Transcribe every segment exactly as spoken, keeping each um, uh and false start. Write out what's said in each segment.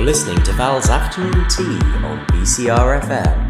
listening to Val's Afternoon Tea on B C R F M.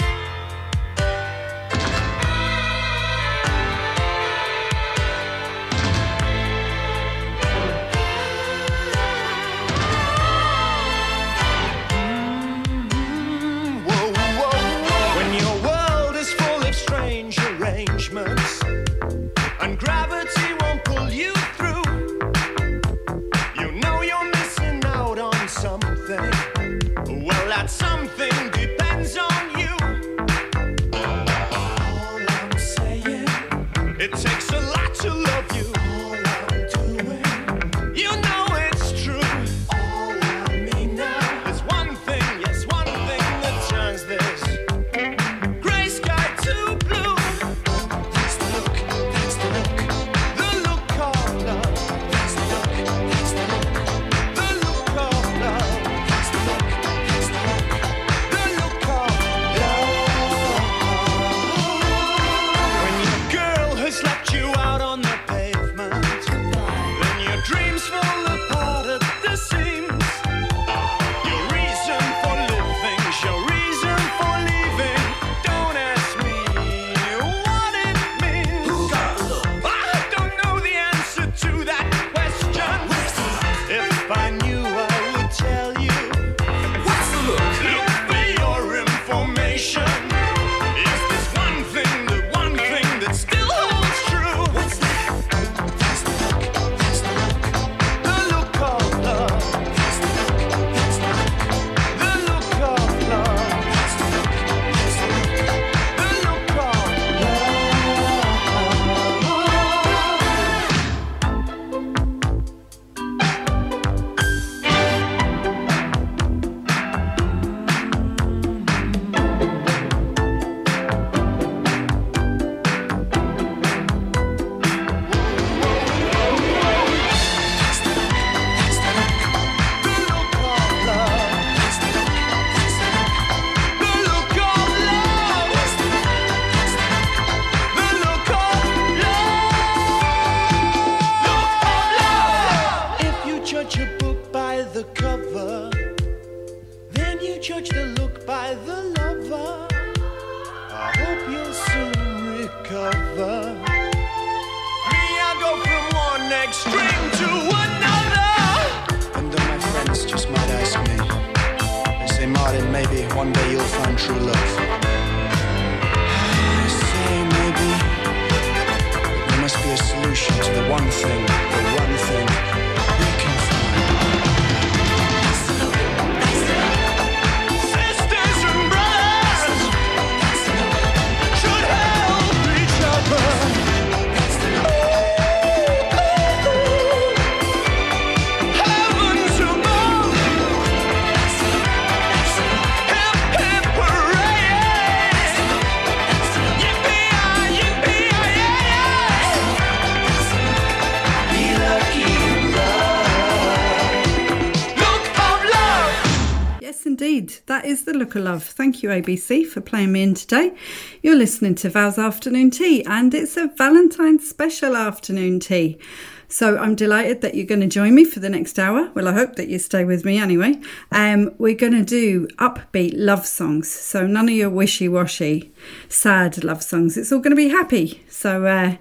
That is the look of love. Thank you, A B C, for playing me in today. You're listening to Val's Afternoon Tea, and it's a Valentine's special afternoon tea. So I'm delighted that you're going to join me for the next hour. Well, I hope that you stay with me anyway. Um, we're going to do upbeat love songs. So none of your wishy-washy, sad love songs. It's all going to be happy. So uh,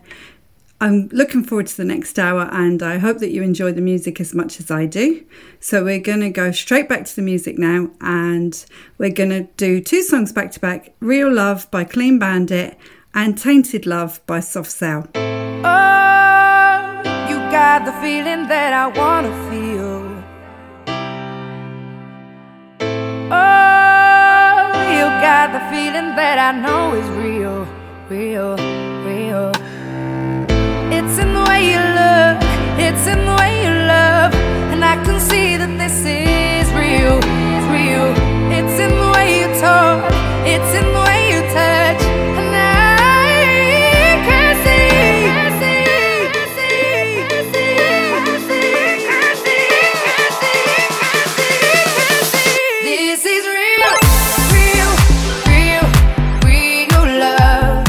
I'm looking forward to the next hour, and I hope that you enjoy the music as much as I do. So we're going to go straight back to the music now, and we're going to do two songs back to back, Real Love by Clean Bandit and Tainted Love by Soft Cell. Oh, you got the feeling that I want to feel. Oh, you got the feeling that I know is real, real, real. It's in the way you look, it's in the way you love, and I can see that this is real, it's real. It's in the way you talk, it's in the way you touch, and I can see, can see, can see, can see, can see, can see. This is real, real, real, real love.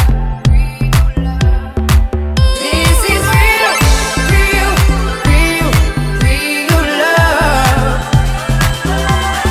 Real, real, real love.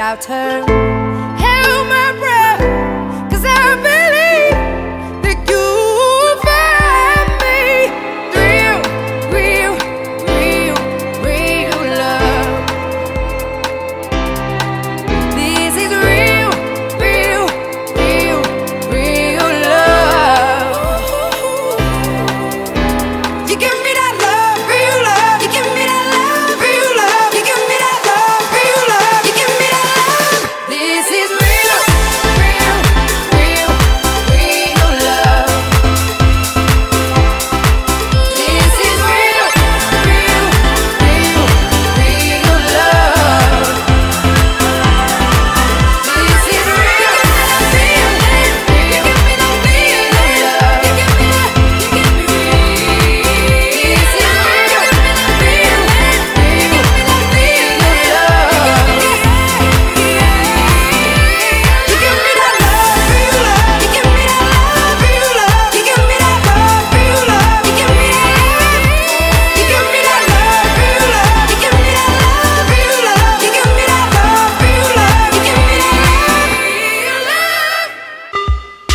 without her. Hold my breath, 'cause I believe that you'll find me real, real, real, real love. This is real, real, real, real love. You give me that love, real love. You give me that love, real love. You give me that love, real love. You give me that love. This is real, real, real, real love. This is real, real, real, real love. This is real, real, real. You give me that real love. You give me that, you give me real. This is real, real, real, real love. You give me that love, real love. You give me that love, real love. You give me that love, real love. You give me that. You give me that love, real love. You give me that love, real love. You give me that love, real love. You give me that real love.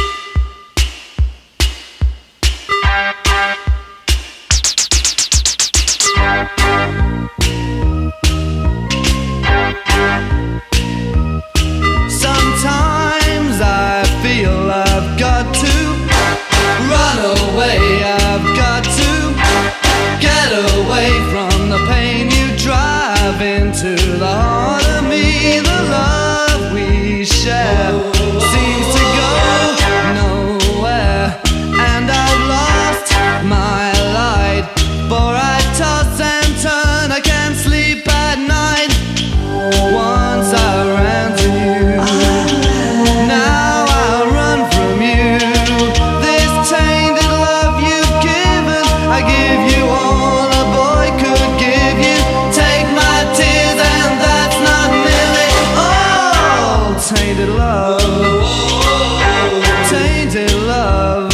Sometimes I feel I've got to run away, I've got to get away from the pain you drive into the heart of me. The love we share seems to go nowhere, and I've lost my light, for I toss and turn, I can't sleep at night. Once I ran to you, now I run from you. This tainted love you've given, I give you all a boy could give you. Take my tears and that's not nearly all. Tainted love, tainted love.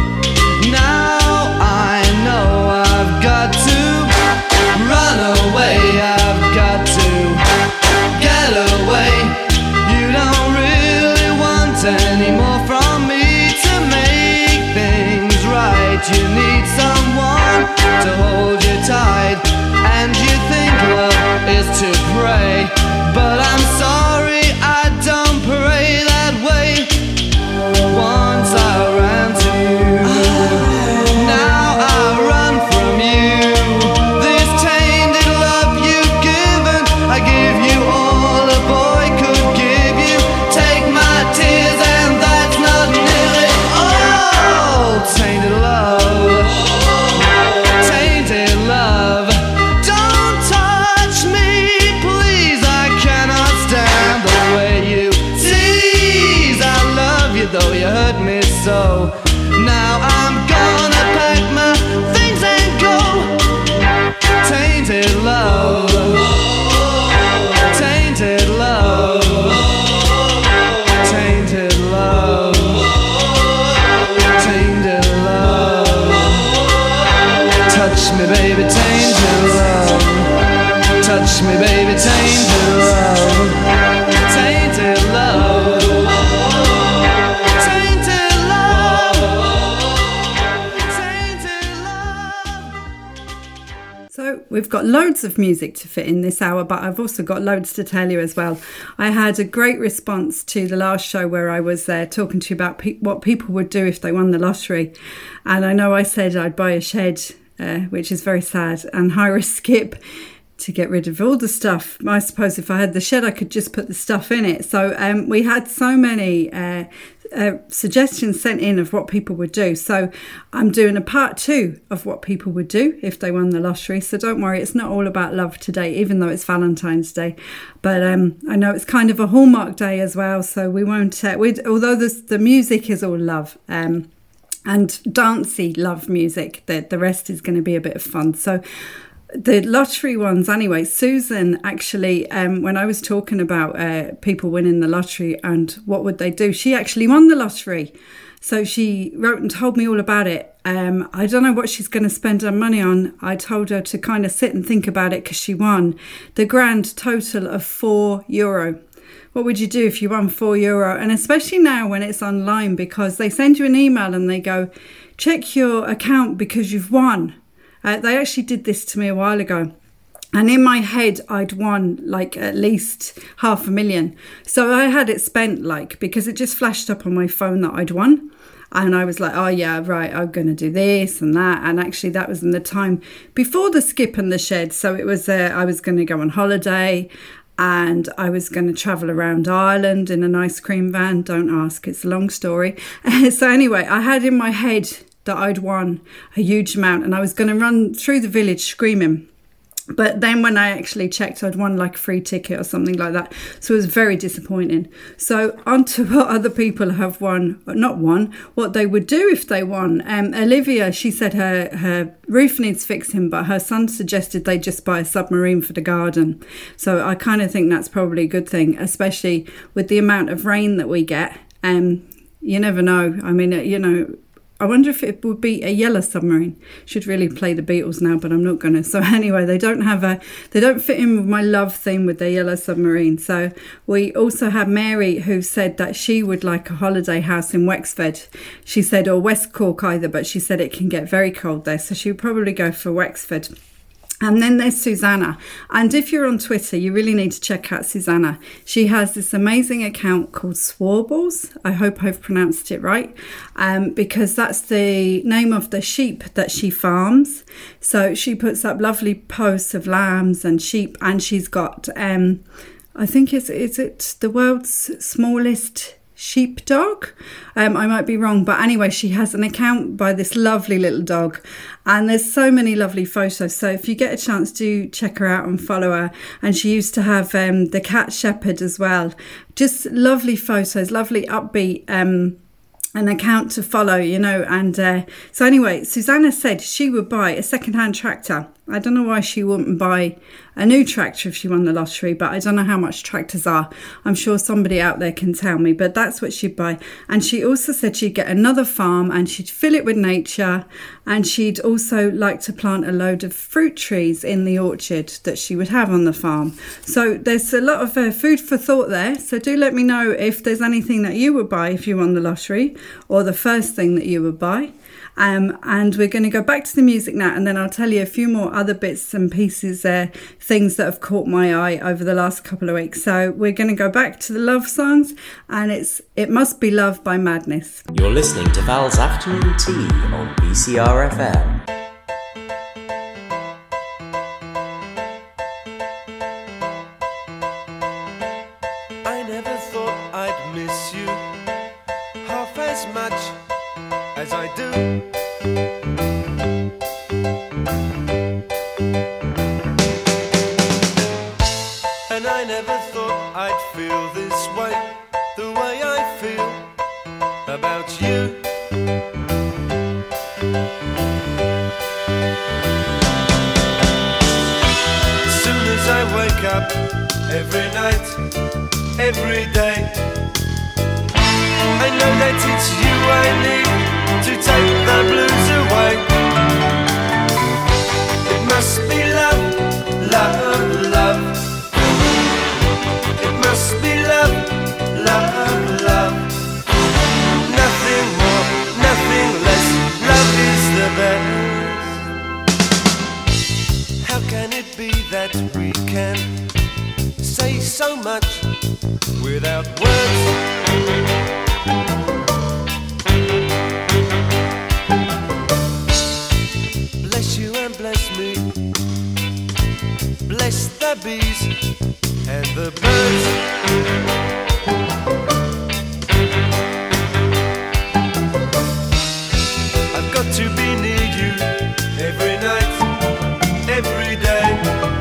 Now I know I've got to run away, I've got to get away. You don't really want any more from me to make things right. You need someone to hold you tight, and you think love is to pray, but I'm sorry, I don't pray that way. Once I ran to you, now I run from you. This tainted love you've given, I give you all a boy could give you. Take my tears and that's not nearly all. Tainted love, tainted love. Don't touch me, please, I cannot stand the way you tease. I love you though you hurt me so. Now I'm gonna pack my things and go. Tainted love, tainted love, tainted love, tainted love. Touch me, baby, tainted love. Touch me, baby, tainted love. Tainted love, tainted love, tainted love. So we've got loads of music to fit in this hour, but I've also got loads to tell you as well. I had a great response to the last show where I was uh, talking to you about pe- what people would do if they won the lottery. And I know I said I'd buy a shed, uh, which is very sad, and hire a skip to get rid of all the stuff. I suppose if I had the shed, I could just put the stuff in it. So um, we had so many uh, uh, suggestions sent in of what people would do. So I'm doing a part two of what people would do if they won the lottery. So don't worry, it's not all about love today, even though it's Valentine's Day. But um, I know it's kind of a Hallmark day as well. So we won't, uh, we'd, although the, the music is all love, um, and dancey love music, the, the rest is going to be a bit of fun. So the lottery ones anyway, Susan actually, um, when I was talking about uh, people winning the lottery and what would they do, she actually won the lottery. So she wrote and told me all about it. Um, I don't know what she's going to spend her money on. I told her to kind of sit and think about it because she won the grand total of four euro, what would you do if you won four euro? And especially now when it's online, because they send you an email and they go, check your account because you've won. Uh, they actually did this to me a while ago. And in my head, I'd won like at least half a million. So I had it spent like, because it just flashed up on my phone that I'd won. And I was like, oh yeah, right, I'm going to do this and that. And actually that was in the time before the skip and the shed. So it was, uh, I was going to go on holiday and I was going to travel around Ireland in an ice cream van. Don't ask, it's a long story. So anyway, I had in my head that I'd won a huge amount and I was going to run through the village screaming. But then when I actually checked, I'd won like a free ticket or something like that. So it was very disappointing. So on to what other people have won, not won, what they would do if they won. Um, Olivia, she said her, her roof needs fixing, but her son suggested they just buy a submarine for the garden. So I kind of think that's probably a good thing, especially with the amount of rain that we get. Um, you never know. I mean, you know, I wonder if it would be a yellow submarine. Should really play the Beatles now, but I'm not going to. So anyway, they don't have a, they don't fit in with my love theme with their yellow submarine. So we also had Mary, who said that she would like a holiday house in Wexford. She said, or West Cork either, but she said it can get very cold there. So she would probably go for Wexford. And then there's Susanna. And if you're on Twitter, you really need to check out Susanna. She has this amazing account called Swarbles. I hope I've pronounced it right. Um, because that's the name of the sheep that she farms. So she puts up lovely posts of lambs and sheep. And she's got, um, I think it's, is it the world's smallest sheepdog? Um, I might be wrong, but anyway, she has an account by this lovely little dog, and there's so many lovely photos. So if you get a chance, do check her out and follow her. And she used to have um, the cat shepherd as well. Just lovely photos, lovely upbeat um, an account to follow, you know. And uh, so anyway, Susanna said she would buy a second-hand tractor. I don't know why she wouldn't buy a new tractor if she won the lottery, but I don't know how much tractors are. I'm sure somebody out there can tell me, but that's what she'd buy. And she also said she'd get another farm and she'd fill it with nature, and she'd also like to plant a load of fruit trees in the orchard that she would have on the farm. So there's a lot of uh, food for thought there. So do let me know if there's anything that you would buy if you won the lottery, or the first thing that you would buy. Um, and we're going to go back to the music now, and then I'll tell you a few more other bits and pieces, uh, things that have caught my eye over the last couple of weeks. So we're going to go back to the love songs, and it's It Must Be Love by Madness. You're listening to Val's Afternoon Tea on B C R F M. I never thought I'd miss you half as much as I do. And I never thought I'd feel this way, the way I feel about you. As soon as I wake up, every night, every day, I know that it's you I need to take the blues away. It must be love, love, love. It must be love, love, love. Nothing more, nothing less. Love is the best. How can it be that we can say so much without words? Bless you and bless me. Bless the bees and the birds. I've got to be near you every night, every day.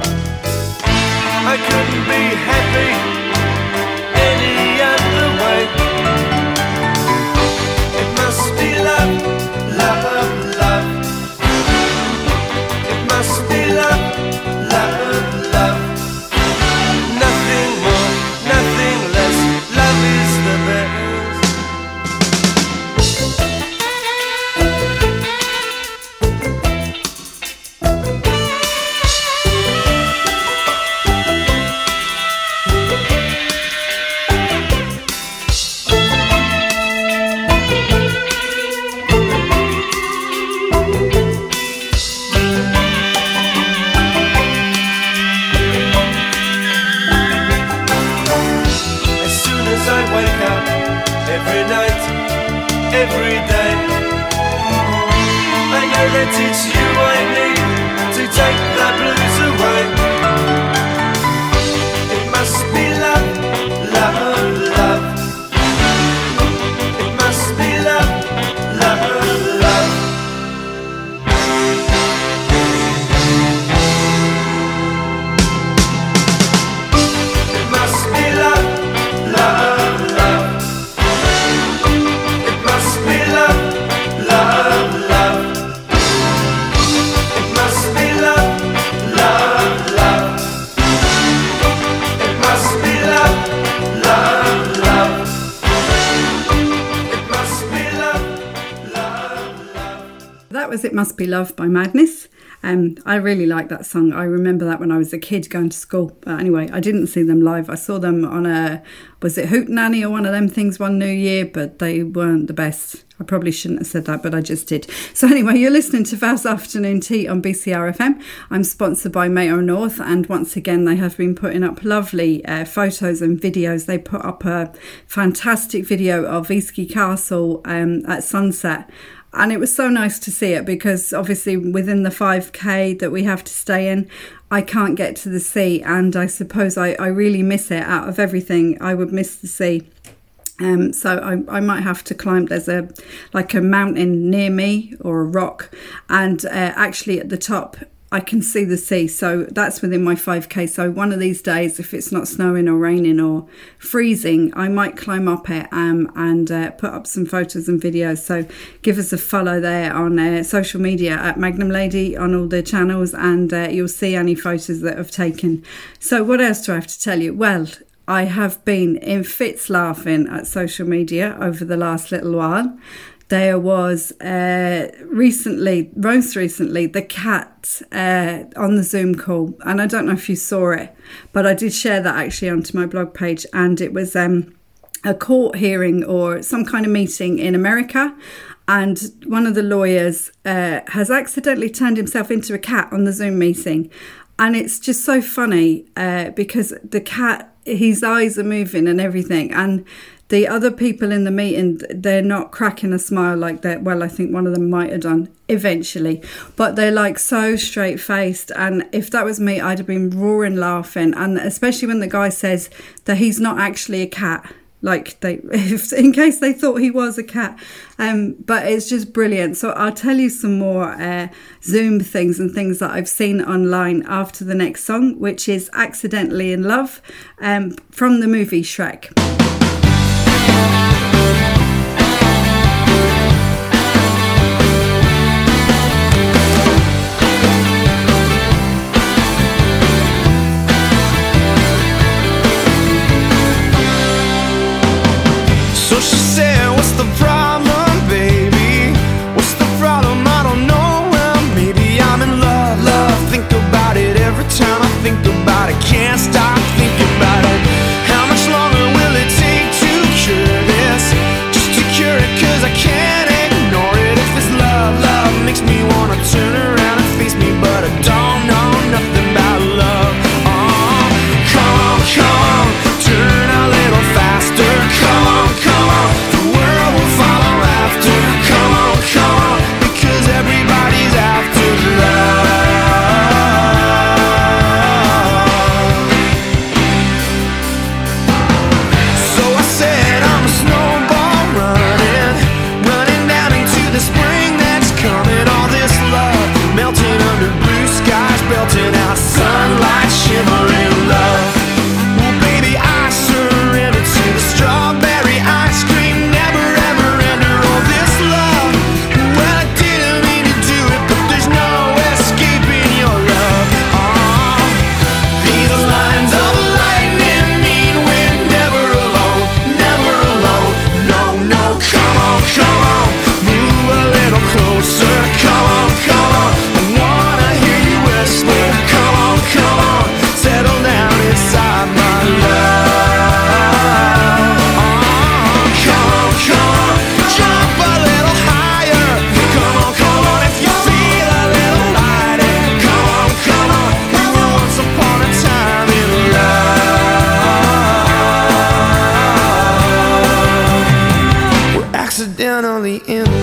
I couldn't be happy any other way. It must be love, love, love. It must be love, love, love. Nothing more, day. I know that it's you I need to take the blues away. It must be love, love, love. It must be love, love, love. It must be love, love, love. It must be love, love, love. It must be love, love, love. It must be love, love, love. It must be love, love, love. That was It Must Be Love by Madness. Um, I really like that song. I remember that when I was a kid going to school. But anyway, I didn't see them live. I saw them on a, was it Hootenanny or one of them things one New Year, but they weren't the best. I probably shouldn't have said that, but I just did. So anyway, you're listening to Val's Afternoon Tea on B C R F M. I'm sponsored by Mayo North, and once again, they have been putting up lovely uh, photos and videos. They put up a fantastic video of Eastleigh Castle um, at sunset. And it was so nice to see it because obviously within the five K that we have to stay in, I can't get to the sea. And I suppose I, I really miss it. Out of everything, I would miss the sea. Um, so I, I might have to climb. There's a like a mountain near me or a rock. And uh, actually at the top, I can see the sea, so that's within my five K. So one of these days, if it's not snowing or raining or freezing, I might climb up it um, and uh, put up some photos and videos. So give us a follow there on uh, social media at Magnum Lady on all the channels, and uh, you'll see any photos that I've taken. So what else do I have to tell you? Well, I have been in fits laughing at social media over the last little while. There was uh, recently, most recently, the cat uh, on the Zoom call. And I don't know if you saw it, but I did share that actually onto my blog page. And it was um, a court hearing or some kind of meeting in America. And one of the lawyers uh, has accidentally turned himself into a cat on the Zoom meeting. And it's just so funny uh, because the cat, his eyes are moving and everything. And the other people in the meeting, they're not cracking a smile like that. Well, I think one of them might have done eventually, but they're like so straight faced. And if that was me, I'd have been roaring laughing. And especially when the guy says that he's not actually a cat, like they, if, in case they thought he was a cat. Um, but it's just brilliant. So I'll tell you some more uh, Zoom things and things that I've seen online after the next song, which is Accidentally in Love um, from the movie Shrek. So she said, what's the problem, baby? What's the problem? I don't know. Well, maybe I'm in love, love. Think about it every time I think about it. Can't stop thinking about it. How much longer will it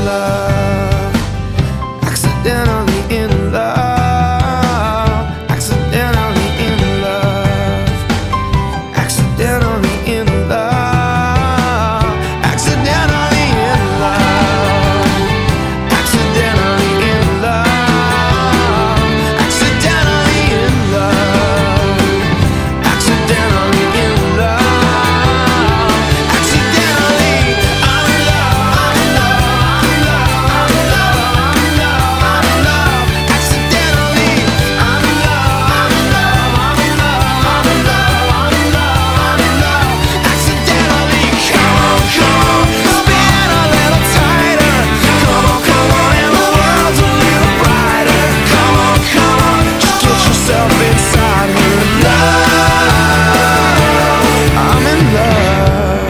love, accidentally in love, accidentally in love, accidentally in love, accidentally in love, accidentally in love, accidentally in love, accidentally in love, accidentally I'm in love, I'm in love, I'm in love, I'm in love, I'm in love, accidentally I'm in love, I'm in love, I'm in love, I'm in love, I'm in love, I'm in love, accidentally. Come on, come on, spin a little tighter. Come on, come on, and the world's a little brighter. Come on, come on, just get yourself inside her. Love, I'm in love.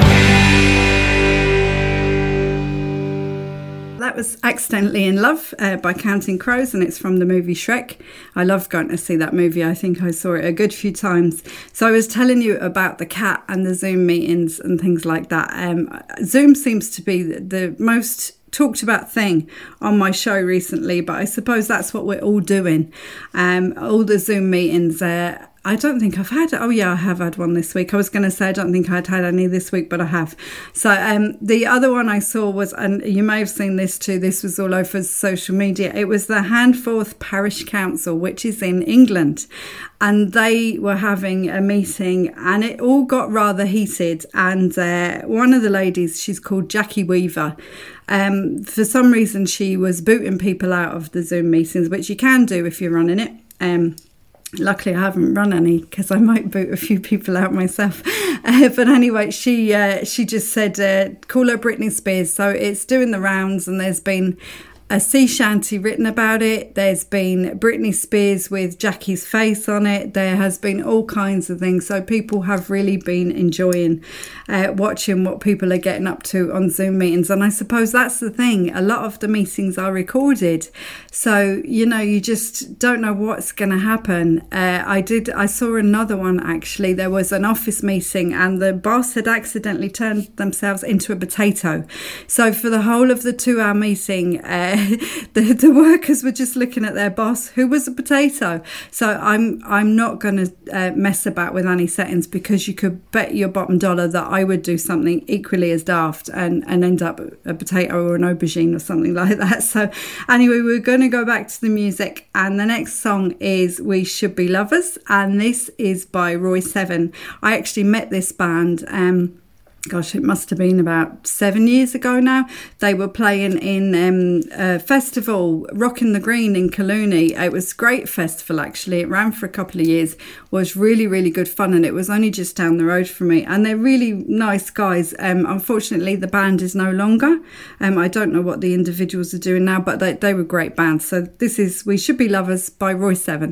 That was Accidentally in Love uh, by Counting Crows, and it's from the movie Shrek. I loved going to see that movie. I think I saw it a good few times. So I was telling you about the cat and the Zoom meetings and things like that. Um, Zoom seems to be the, the most talked about thing on my show recently, but I suppose that's what we're all doing. Um, all the Zoom meetings. Uh, I don't think I've had, oh yeah, I have had one this week. I was going to say I don't think I'd had any this week, but I have. So um, the other one I saw was, and you may have seen this too, this was all over social media. It was the Handforth Parish Council, which is in England. And they were having a meeting and it all got rather heated. And uh, one of the ladies, she's called Jackie Weaver. Um, for some reason, she was booting people out of the Zoom meetings, which you can do if you're running it. Um, Luckily, I haven't run any because I might boot a few people out myself. Uh, but anyway, she uh, she just said, uh, call her Britney Spears. So it's doing the rounds, and there's been a sea shanty written about it. There's been Britney Spears with Jackie's face on it. There has been all kinds of things. So people have really been enjoying uh, watching what people are getting up to on Zoom meetings. And I suppose that's the thing. A lot of the meetings are recorded. So, you know, you just don't know what's going to happen. Uh, I did. I saw another one, actually. There was an office meeting and the boss had accidentally turned themselves into a potato. So for the whole of the two-hour meeting, uh, the, the workers were just looking at their boss, who was a potato. So I'm I'm not going to uh, mess about with any settings, because you could bet your bottom dollar that I would do something equally as daft and, and end up a potato or an aubergine or something like that. So anyway, we're going to go back to the music, and the next song is We Should Be Lovers, and this is by Roy Seven. I actually met this band um gosh, it must have been about seven years ago now. They were playing in um, a festival, Rockin' the Green in Collooney. It was a great festival, actually. It ran for a couple of years, was really, really good fun, and it was only just down the road from me. And they're really nice guys. Um, unfortunately, the band is no longer. Um, I don't know what the individuals are doing now, but they, they were great bands. So this is We Should Be Lovers by Roy Seven.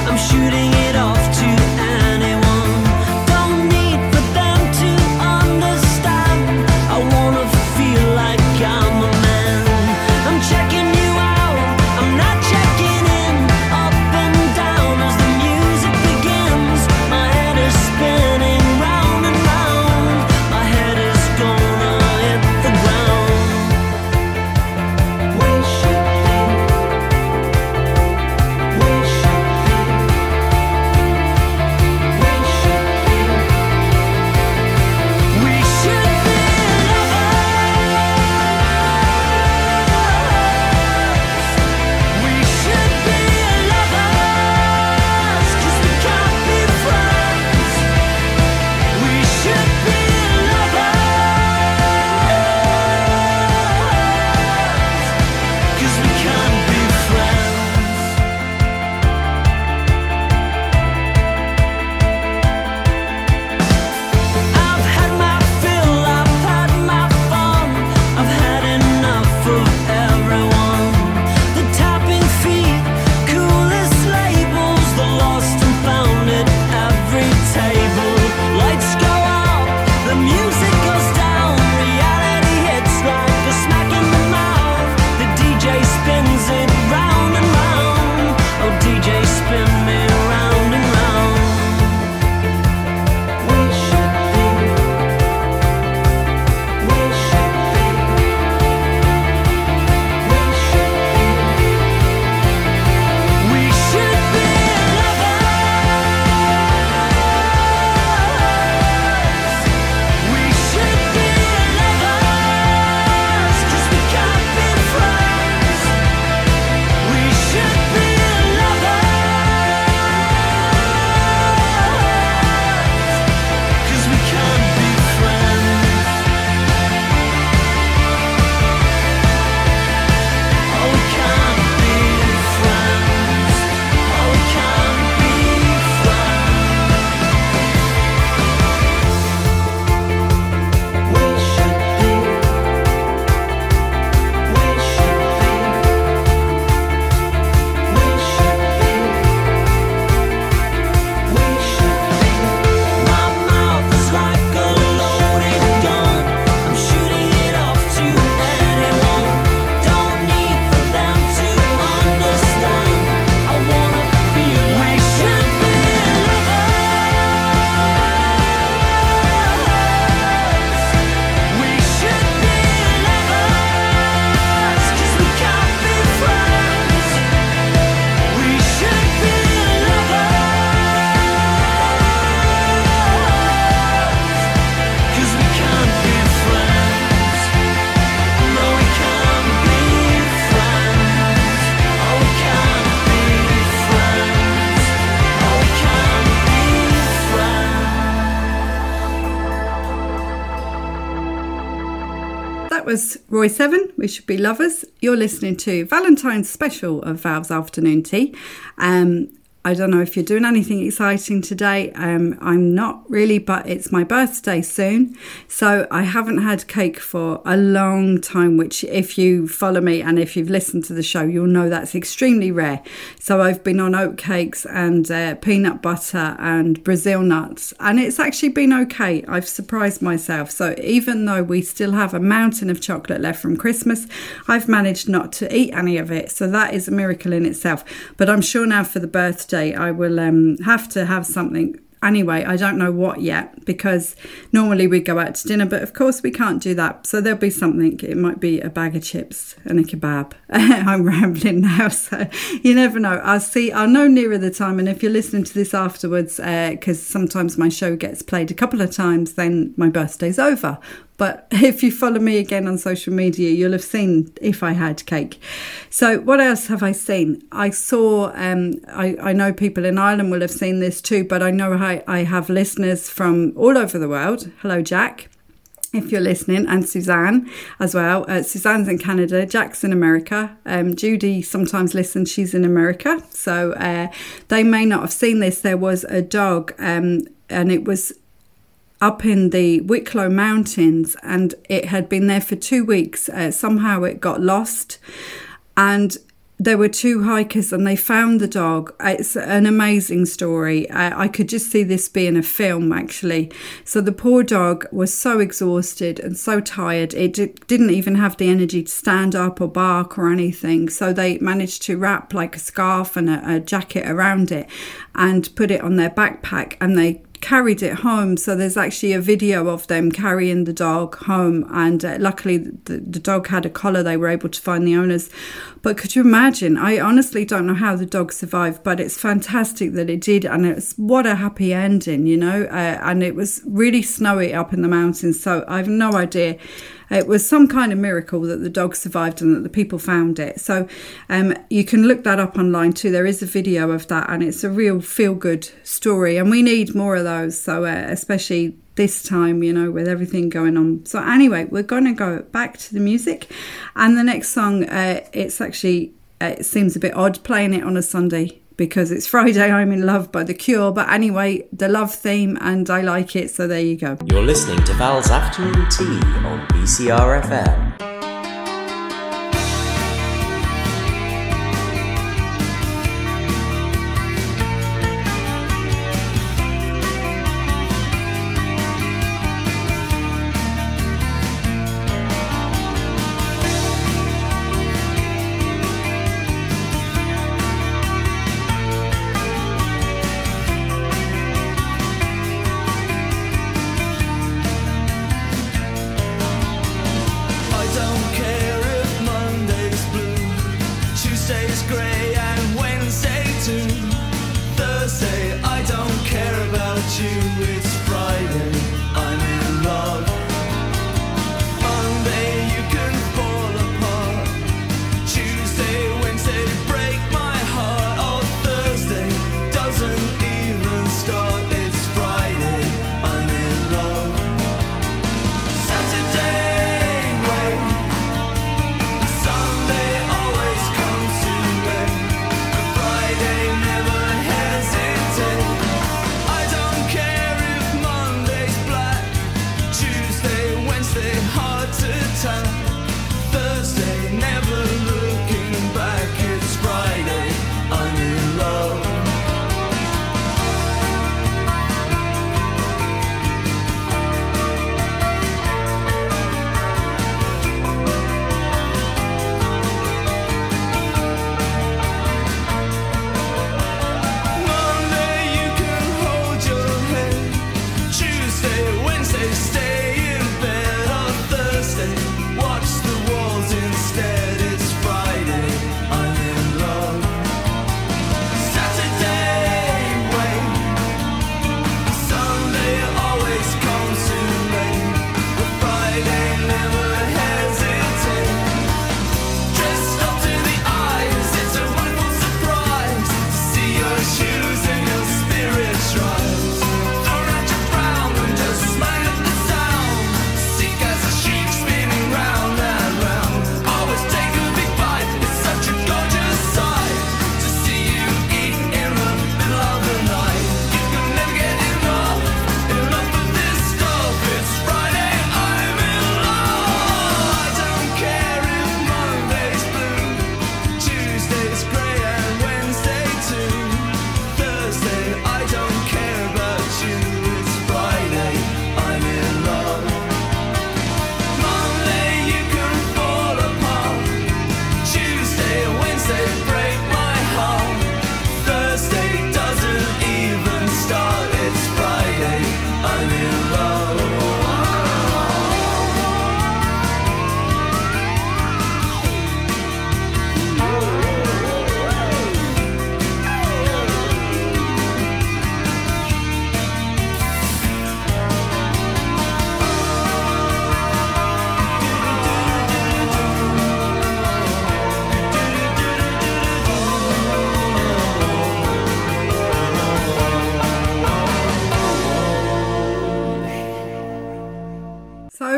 Shooting it off to anyone. Don't need for them to understand. was Roy Seven, We Should Be Lovers. You're listening to Valentine's special of Val's Afternoon Tea. Um, I don't know if you're doing anything exciting today. Um, I'm not really, but it's my birthday soon. So I haven't had cake for a long time, which if you follow me and if you've listened to the show, you'll know that's extremely rare. So I've been on oat cakes and uh, peanut butter and Brazil nuts, and it's actually been okay. I've surprised myself. So even though we still have a mountain of chocolate left from Christmas, I've managed not to eat any of it. So that is a miracle in itself. But I'm sure now for the birthday, I will um, have to have something. Anyway, I don't know what yet, because normally we go out to dinner, but of course we can't do that. So there'll be something. It might be a bag of chips and a kebab. I'm rambling now, so you never know. I'll see. I'll know nearer the time. And if you're listening to this afterwards, because uh, sometimes my show gets played a couple of times, then my birthday's over. But if you follow me again on social media, you'll have seen if I had cake. So what else have I seen? I saw, um, I, I know people in Ireland will have seen this too, but I know I, I have listeners from all over the world. Hello, Jack, if you're listening, and Suzanne as well. Uh, Suzanne's in Canada, Jack's in America. Um, Judy sometimes listens, she's in America. So uh, they may not have seen this. There was a dog um, and it was up in the Wicklow Mountains, and it had been there for two weeks. Uh, somehow it got lost, and there were two hikers and they found the dog. It's an amazing story. I, I could just see this being a film, actually. So the poor dog was so exhausted and so tired. It d- didn't even have the energy to stand up or bark or anything. So they managed to wrap like a scarf and a, a jacket around it and put it on their backpack, and they carried it home. So there's actually a video of them carrying the dog home, and uh, luckily the, the dog had a collar. They were able to find the owners. But could you imagine? I honestly don't know how the dog survived, but it's fantastic that it did, and it's what a happy ending, you know. Uh, and it was really snowy up in the mountains, so I've no idea. It was some kind of miracle that the dog survived and that the people found it. So um, you can look that up online too. There is a video of that, and it's a real feel-good story. And we need more of those, so uh, especially this time, you know, with everything going on. So anyway, we're going to go back to the music. And the next song, uh, it's actually, uh, it seems a bit odd playing it on a Sunday, because it's Friday, I'm in Love by The Cure. But anyway, the love theme, and I like it, so there you go. You're listening to Val's Afternoon Tea on B C R F M. I don't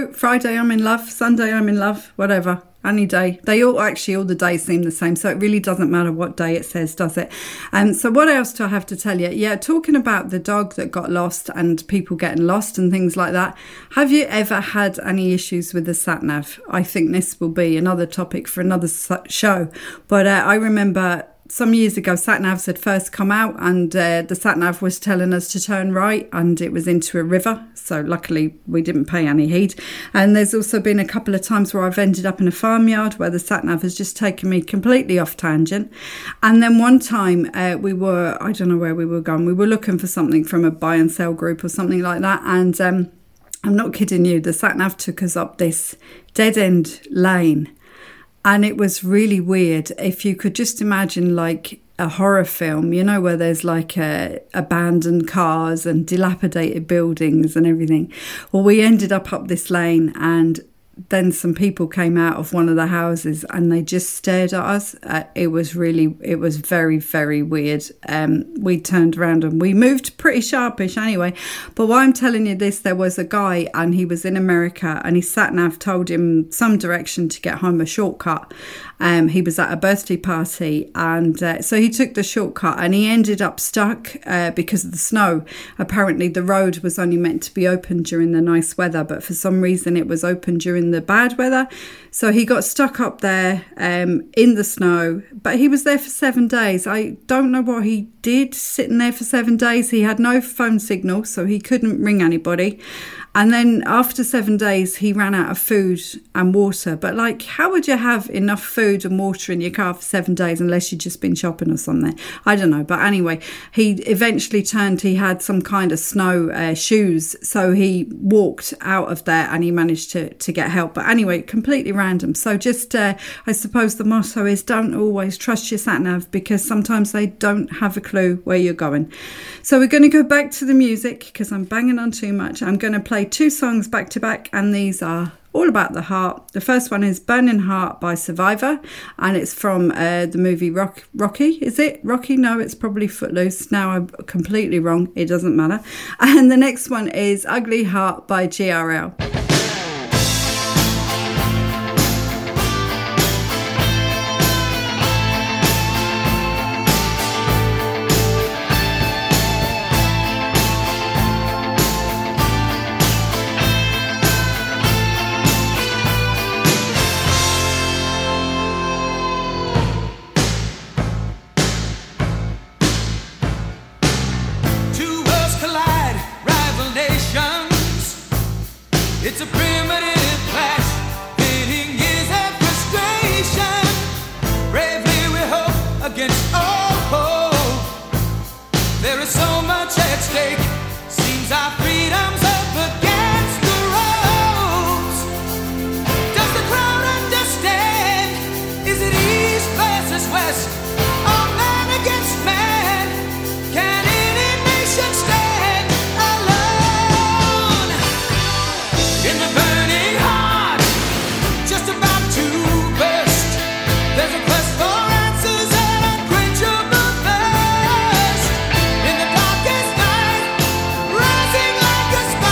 tomorrow, Friday I'm in love, Sunday I'm in love, whatever. Any day. They all actually, all the days seem the same. So it really doesn't matter what day it says, does it? Um, so what else do I have to tell you? Yeah, talking about the dog that got lost and people getting lost and things like that. Have you ever had any issues with the sat nav? I think this will be another topic for another show. But uh, I remember some years ago, sat-navs had first come out, and uh, the sat-nav was telling us to turn right, and it was into a river. So luckily we didn't pay any heed. And there's also been a couple of times where I've ended up in a farmyard where the sat-nav has just taken me completely off tangent. And then one time uh, we were, I don't know where we were going, we were looking for something from a buy and sell group or something like that. And um, I'm not kidding you, the sat-nav took us up this dead-end lane. And it was really weird. If you could just imagine like a horror film, you know, where there's like uh, abandoned cars and dilapidated buildings and everything. Well, we ended up up this lane, and then some people came out of one of the houses and they just stared at us. Uh, it was really, it was very, very weird. Um, we turned around and we moved pretty sharpish anyway. But why I'm telling you this, there was a guy and he was in America, and his sat-nav told him some direction to get home, a shortcut. Um, he was at a birthday party, and uh, so he took the shortcut, and he ended up stuck uh, because of the snow. Apparently the road was only meant to be open during the nice weather, but for some reason it was open during the bad weather. So he got stuck up there um, in the snow, but he was there for seven days. I don't know what he did sitting there for seven days. He had no phone signal, so he couldn't ring anybody. And then after seven days, he ran out of food and water. But like, how would you have enough food and water in your car for seven days unless you'd just been shopping or something? I don't know. But anyway, he eventually turned, he had some kind of snow uh, shoes. So he walked out of there and he managed to, to get help. But anyway, completely random. So just, uh, I suppose the motto is don't always trust your sat-nav, because sometimes they don't have a clue where you're going. So we're going to go back to the music because I'm banging on too much. I'm going to play two songs back to back, and these are all about the heart. The first one is Burning Heart by Survivor, and it's from uh, the movie Rock, Rocky. Is it Rocky? No, it's probably Footloose. Now I'm completely wrong. It doesn't matter. And the next one is Ugly Heart by G R L. It's a primitive clash, pitting years of frustration. Bravely we hope against all hope. There is so much at stake. Seems our freedom's up against the ropes. Does the crowd understand? Is it east versus west? Or man against man? Can any nation stand alone? In the burning heart, just about to burst, there's a quest for answers and unquenchable thirst. In the darkest night, rising like a spark.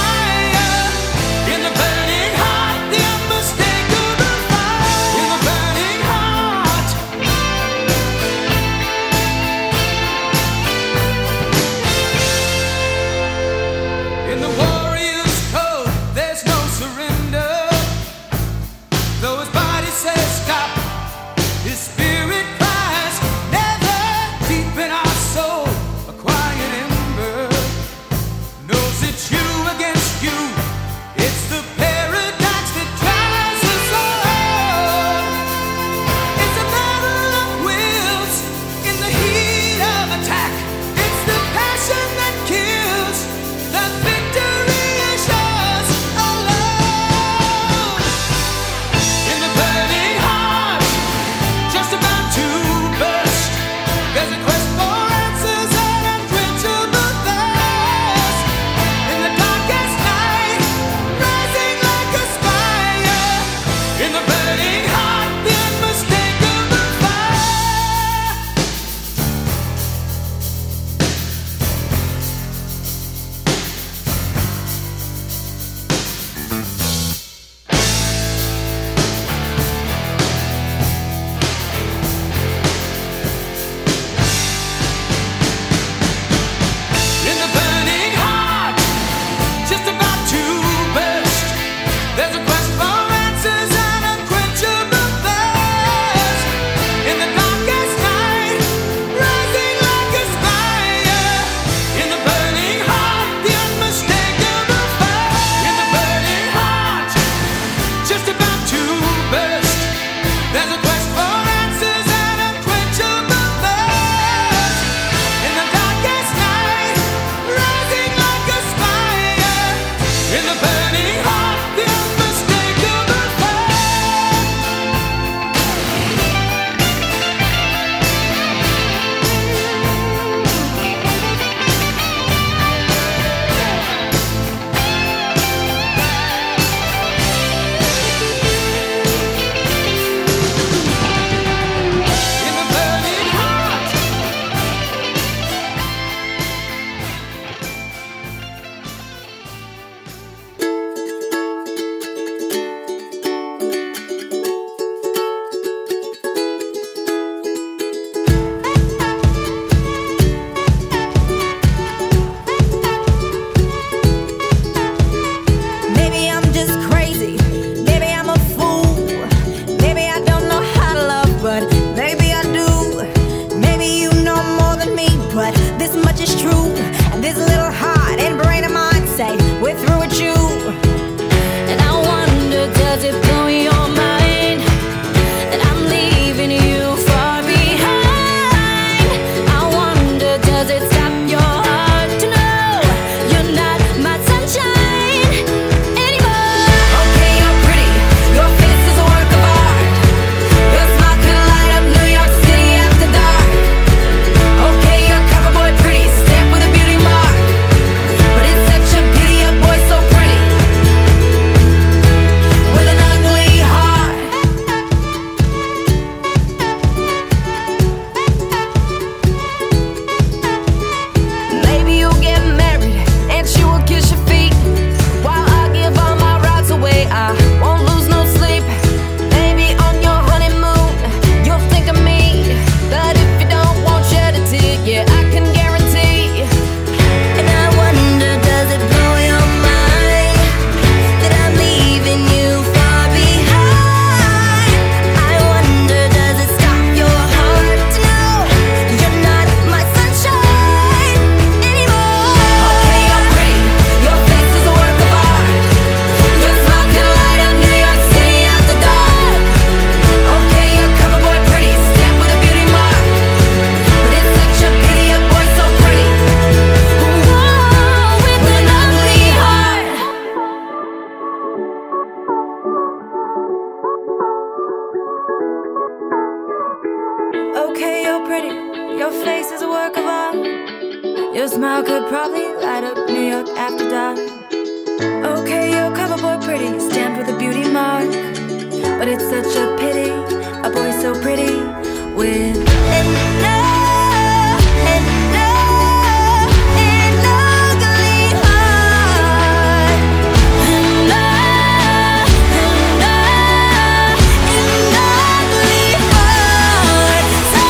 me light up New York after dark. Okay, your cover boy pretty, stamped with a beauty mark. But it's such a pity, a boy so pretty with an love, an love, an ugly heart. An love, an love, an ugly heart. So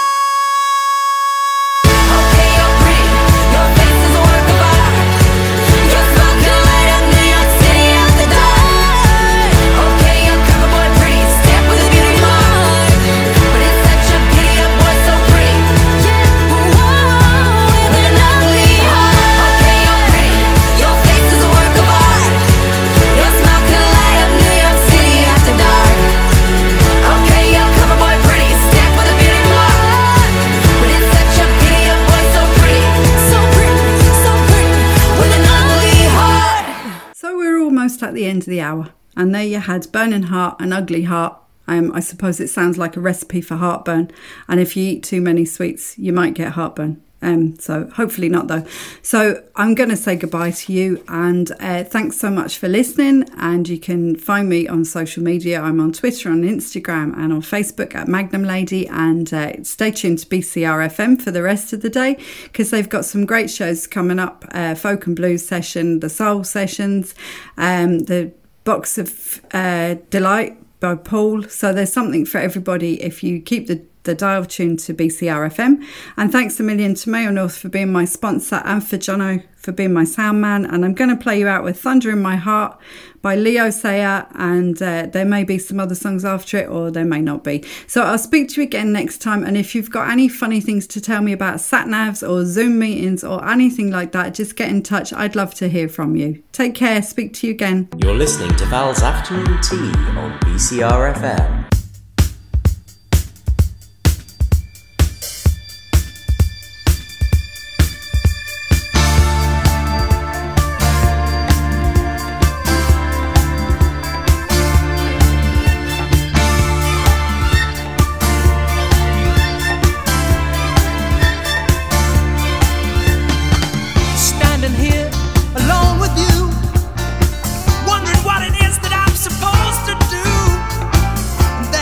okay, you're pretty, your face is a work of art. Your smile can light up New York City after dark. Okay, your cover boy pretty, stamped with a beauty mark. But it's such a pity, a boy so pretty, yeah, whoa, with an ugly heart. Okay, you're pretty, your face is a work of art. Your smile can light up New York City after dark. Okay, your cover boy pretty, stamped with a beauty mark. But it's such a pity, a boy so pretty, so pretty, so pretty, with an ugly heart. So we're almost at the end of the hour, and there you had Burning Heart and Ugly Heart. Um, I suppose it sounds like a recipe for heartburn, and if you eat too many sweets, you might get heartburn. Um, so hopefully not though. So I'm going to say goodbye to you, and uh, thanks so much for listening. And you can find me on social media. I'm on Twitter, on Instagram, and on Facebook at Magnum Lady. And uh, stay tuned to B C R F M for the rest of the day, because they've got some great shows coming up. Uh, Folk and Blues session, the Soul sessions, um, the Box of uh, Delight by Paul. So there's something for everybody if you keep the the dial tune to B C R F M. And thanks a million to Mayo North for being my sponsor, and for Jono for being my sound man. And I'm going to play you out with Thunder in My Heart by Leo Sayer, and uh, there may be some other songs after it, or there may not be. So I'll speak to you again next time, and if you've got any funny things to tell me about sat-navs or Zoom meetings or anything like that, just get in touch. I'd love to hear from you. Take care, speak to you again. You're listening to Val's Afternoon Tea on B C R F M. Standing here alone with you, wondering what it is that I'm supposed to do. And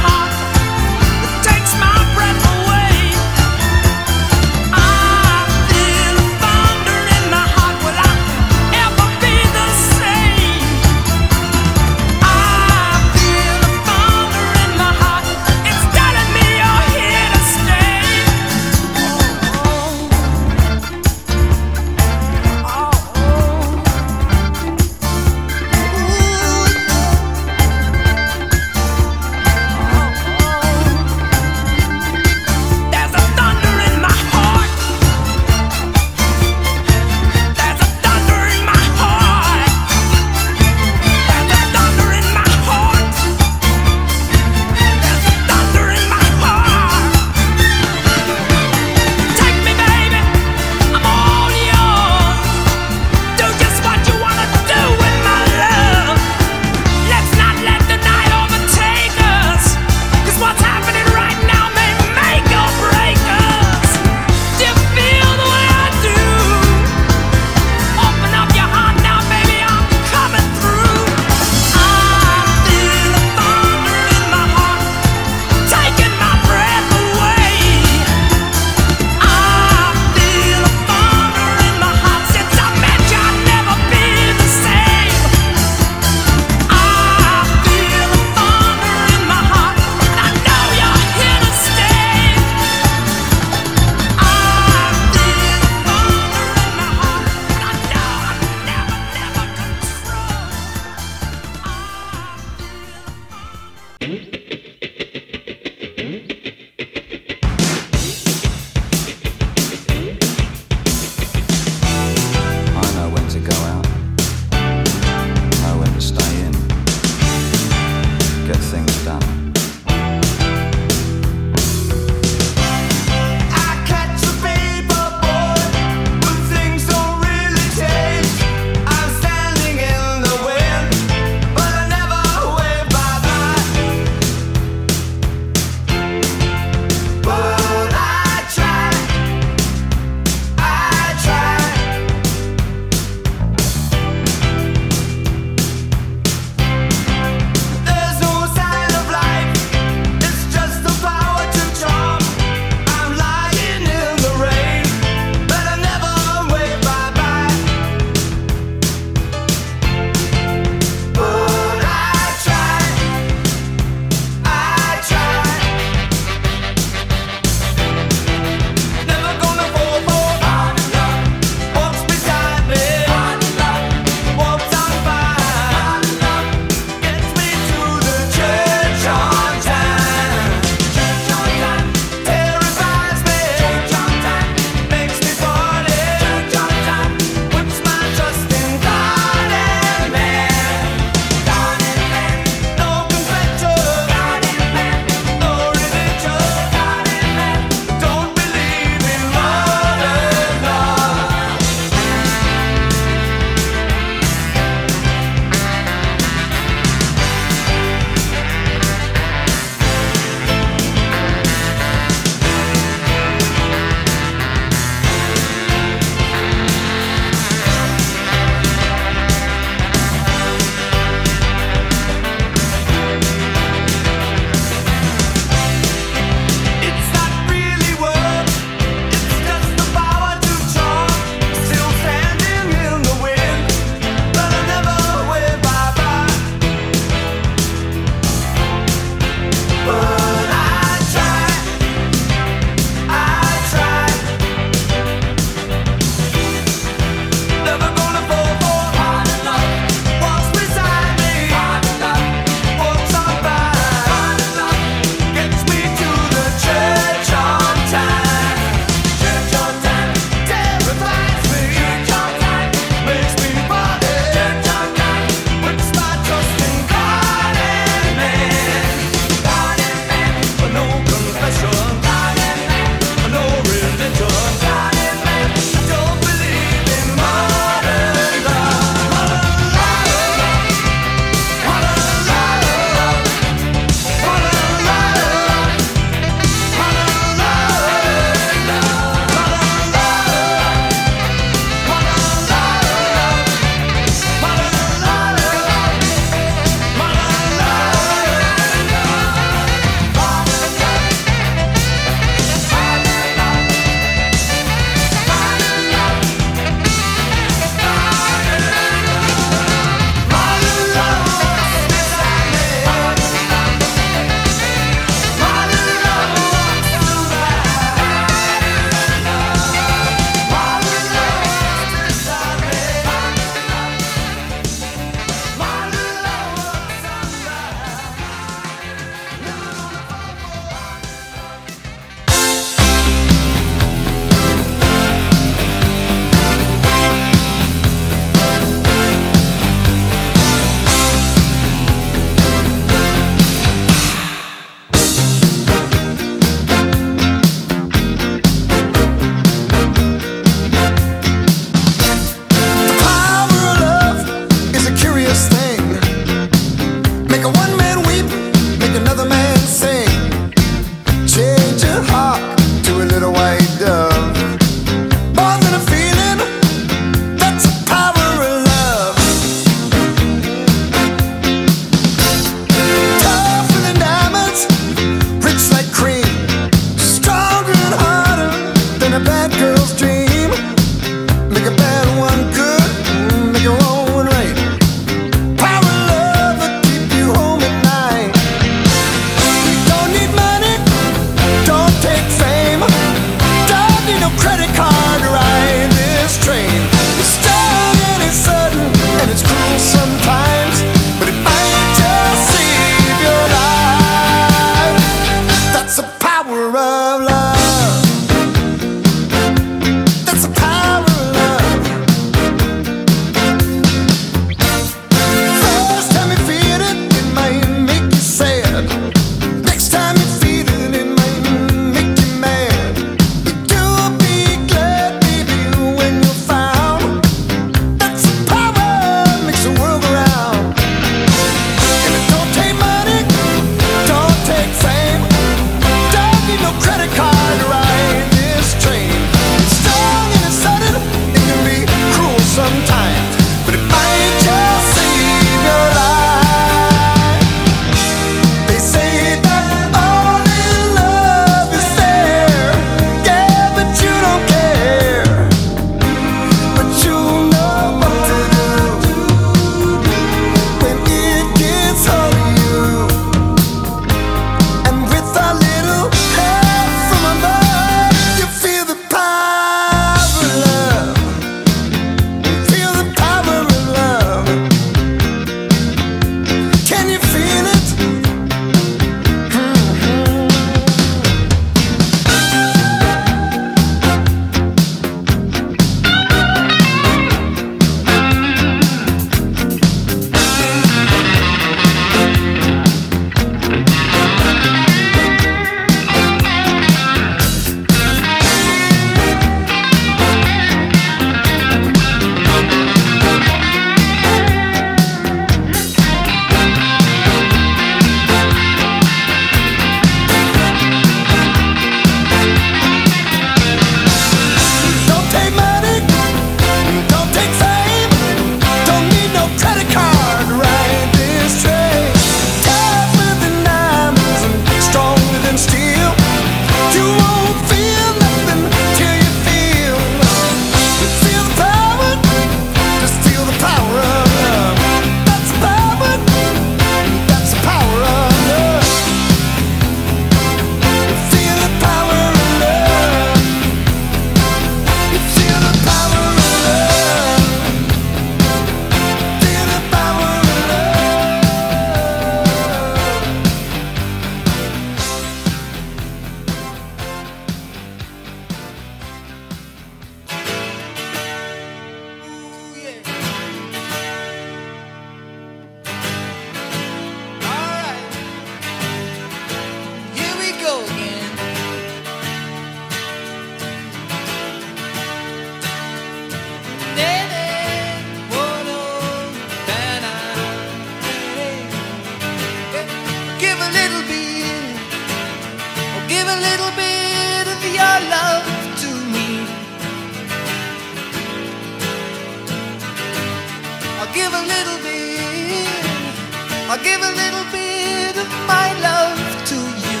a little bit, I'll give a little bit of my love to you.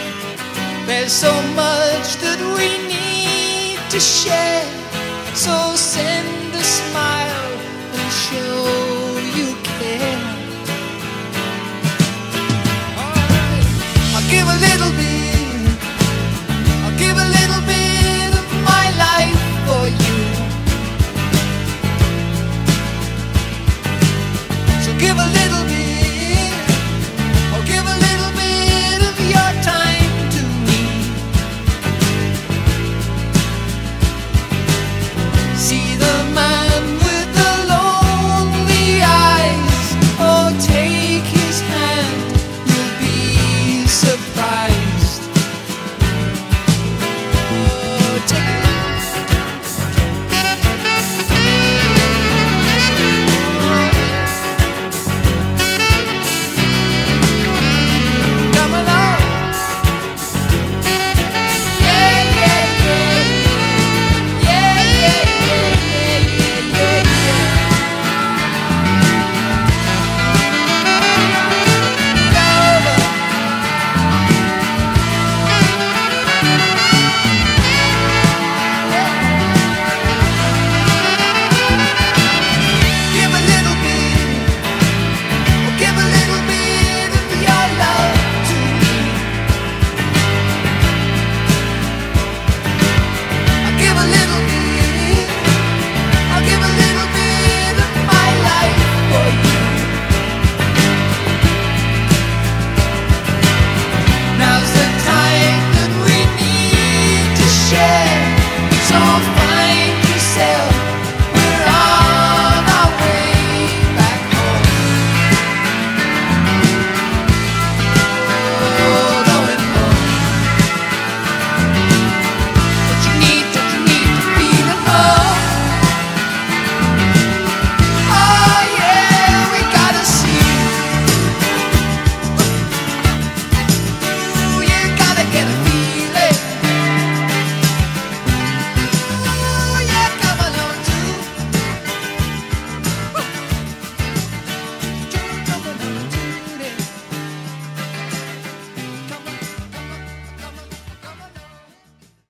There's so much that we need to share, so